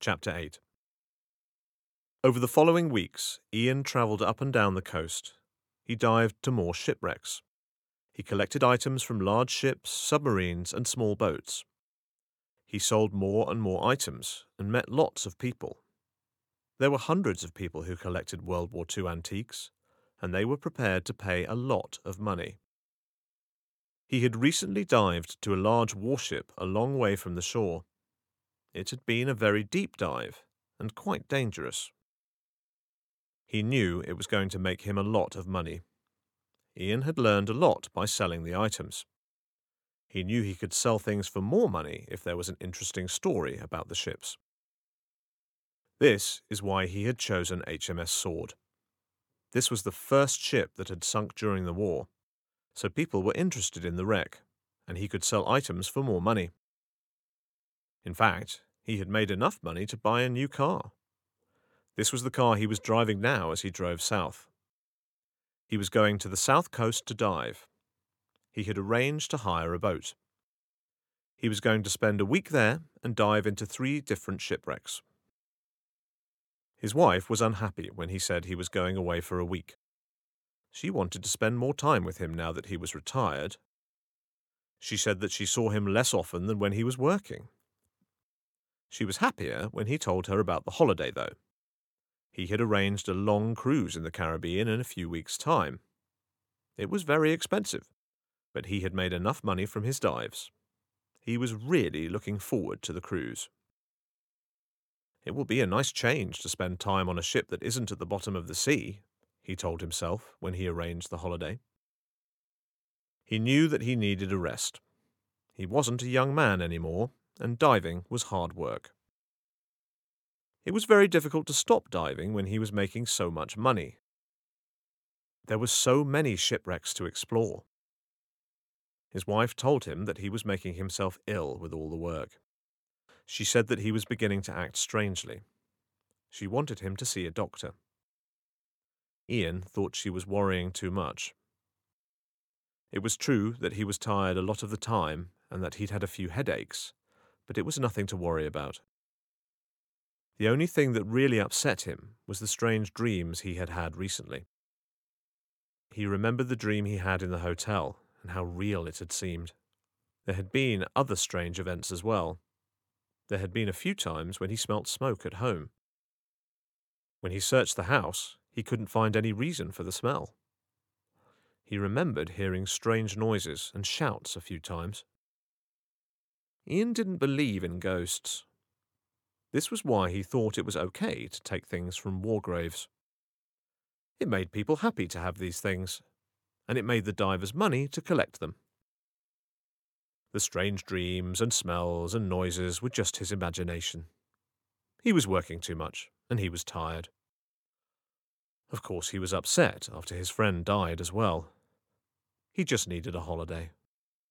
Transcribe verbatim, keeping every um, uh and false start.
Chapter eight. Over the following weeks, Ian travelled up and down the coast. He dived to more shipwrecks. He collected items from large ships, submarines, and small boats. He sold more and more items and met lots of people. There were hundreds of people who collected World War Two antiques, and they were prepared to pay a lot of money. He had recently dived to a large warship a long way from the shore. It had been a very deep dive and quite dangerous. He knew it was going to make him a lot of money. Ian had learned a lot by selling the items. He knew he could sell things for more money if there was an interesting story about the ships. This is why he had chosen H M S Sword. This was the first ship that had sunk during the war, so people were interested in the wreck, and he could sell items for more money. In fact, he had made enough money to buy a new car. This was the car he was driving now as he drove south. He was going to the south coast to dive. He had arranged to hire a boat. He was going to spend a week there and dive into three different shipwrecks. His wife was unhappy when he said he was going away for a week. She wanted to spend more time with him now that he was retired. She said that she saw him less often than when he was working. She was happier when he told her about the holiday, though. He had arranged a long cruise in the Caribbean in a few weeks' time. It was very expensive, but he had made enough money from his dives. He was really looking forward to the cruise. It will be a nice change to spend time on a ship that isn't at the bottom of the sea, he told himself when he arranged the holiday. He knew that he needed a rest. He wasn't a young man anymore, and diving was hard work. It was very difficult to stop diving when he was making so much money. There were so many shipwrecks to explore. His wife told him that he was making himself ill with all the work. She said that he was beginning to act strangely. She wanted him to see a doctor. Ian thought she was worrying too much. It was true that he was tired a lot of the time and that he'd had a few headaches, but it was nothing to worry about. The only thing that really upset him was the strange dreams he had had recently. He remembered the dream he had in the hotel and how real it had seemed. There had been other strange events as well. There had been a few times when he smelt smoke at home. When he searched the house, he couldn't find any reason for the smell. He remembered hearing strange noises and shouts a few times. Ian didn't believe in ghosts. This was why he thought it was okay to take things from war graves. It made people happy to have these things, and it made the divers money to collect them. The strange dreams and smells and noises were just his imagination. He was working too much, and he was tired. Of course, he was upset after his friend died as well. He just needed a holiday.